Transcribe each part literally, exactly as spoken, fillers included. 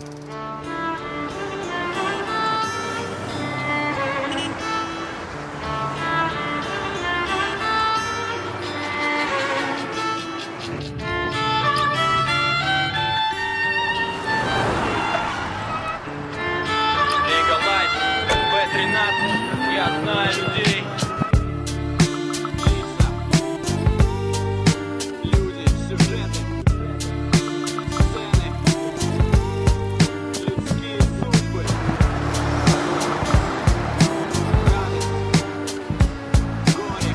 Я знаю людей. Люди, сюжеты, сцены, людские судьбы. Радость, горе,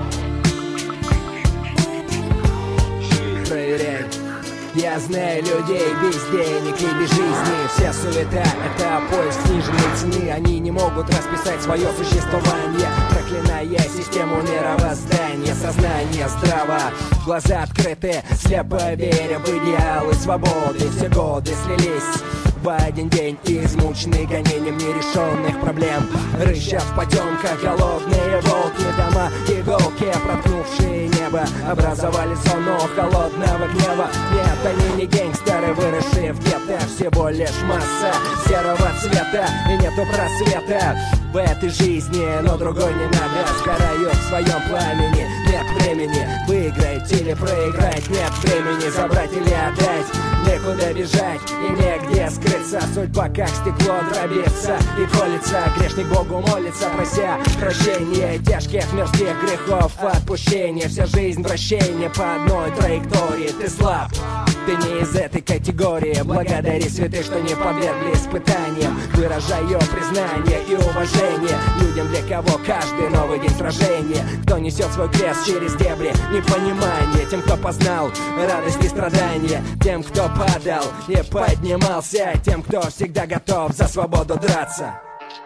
жизнь. Проверяй. Я знаю людей без денег и без жизни. Вся суета — это поиск сниженной цены. Они не могут расписать свое существование, проклиная систему мировоздания. Сознание здраво, глаза открыты, слепо веря в идеалы свободы. Все годы слились в один день, измученные гонением нерешенных проблем. Рычат в потемках голодные волки, дома иголки, проткнувшие небо, образовали зону холодного гнева. Нет, они не гангстеры, выросшие в гетто, всего лишь масса серого цвета, и нету просвета в этой жизни, но другой не надо. Сгораю в своем пламени, нет времени выиграть или проиграть, нет времени забрать или отдать, некуда бежать и негде скрыться. Судьба как стекло дробится и колется, грешник Богу молится, прося прощения тяжких мирских грехов, отпущения. Вся жизнь вращение по одной траектории. Ты слаб, ты не из этой категории. Благодари святых, что не подвергли испытаниям. Выражаю признание и уважение людям, для кого каждый новый день сражения. Кто несет свой крест через дебри непонимания, тем, кто познал радость и страдания, тем, кто падал и поднимался, тем, кто всегда готов за свободу драться.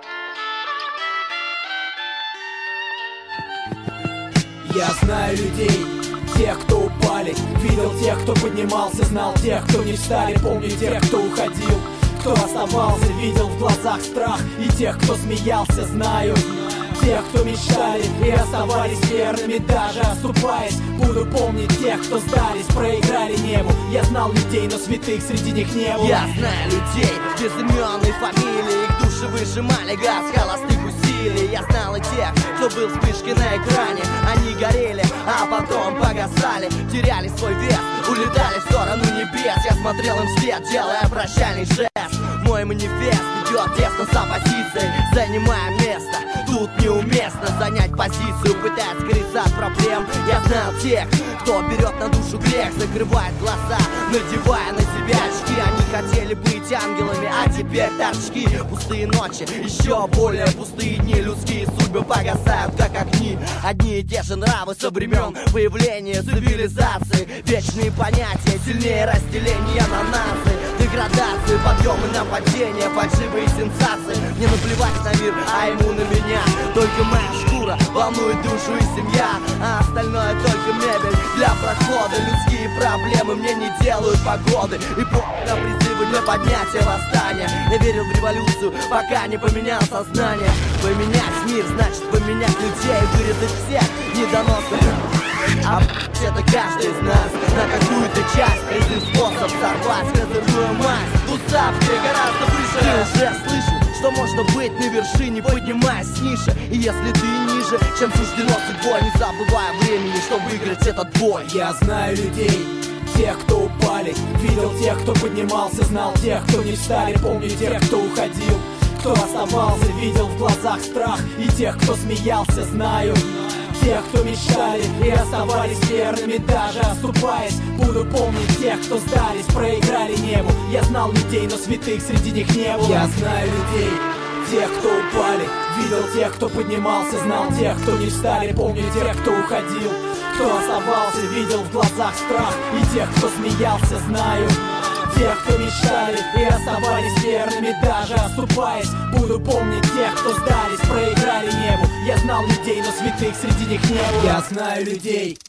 Я знаю людей, тех, кто упали, видел тех, кто поднимался, знал тех, кто не встали, помню тех, кто уходил, кто оставался, видел в глазах страх, и тех, кто смеялся, знаю тех, кто мечтали и оставались верными, даже оступаясь. Буду помнить тех, кто сдались, проиграли небу. Я знал людей, но святых среди них не было. Я знаю людей без имен и фамилий, их души выжимали газ холостых усилий. Я знал и тех, кто был вспышкой на экране. Они горели, а потом погасали, теряли свой вес, улетали в сторону небес. Я смотрел им вслед, делая прощальный жест. Мой манифест идет тесно с оппозицией, занимая место. Тут неуместно занять позицию, пытаясь скрыться от проблем. Я знал тех, кто берет на душу грех, закрывает глаза, надевая на себя очки. Они хотели быть ангелами, а теперь торчки. Пустые ночи, еще более пустые дни. Людские судьбы погасают, как огни. Одни и те же нравы со времен появления цивилизации. Вечные понятия, сильнее разделения на нации. Деградации, подъемы на падение, фальшивые сенсации. Не наплевать на мир, а ему на меня. Только моя шкура волнует душу и семья, а остальное только мебель для прохода. Людские проблемы мне не делают погоды, и помню на призывы для поднятия восстания. Я верил в революцию, пока не поменял сознание. Поменять мир значит поменять людей, вырезать всех недоносных. А это каждый из нас на какую-то часть. Один способ сорвать козырную мазь. Тусавки гораздо выше. Ты уже слышал, что можно быть на вершине, поднимаясь ниже. И если ты ниже, чем суждено судьбой, не забывай времени, чтобы выиграть этот бой. Я знаю людей, тех, кто упали, видел тех, кто поднимался, знал тех, кто не встали, помню тех, кто уходил, кто оставался, видел в глазах страх, и тех, кто смеялся, знаю тех, кто мечтали и оставались верными, даже оступаясь. Буду помнить тех, кто сдались, проиграли небу. Я знал людей, но святых среди них не было. Я знаю людей, тех, кто упали, видел тех, кто поднимался, знал тех, кто не встали, помню тех, кто уходил, кто оставался, видел в глазах страх, и тех, кто смеялся, знаю тех, кто мечтали и оставались верными, даже оступаясь. Буду помнить тех, кто сдались, проиграли небу. Я знал людей, но святых среди них не было. Я знаю людей,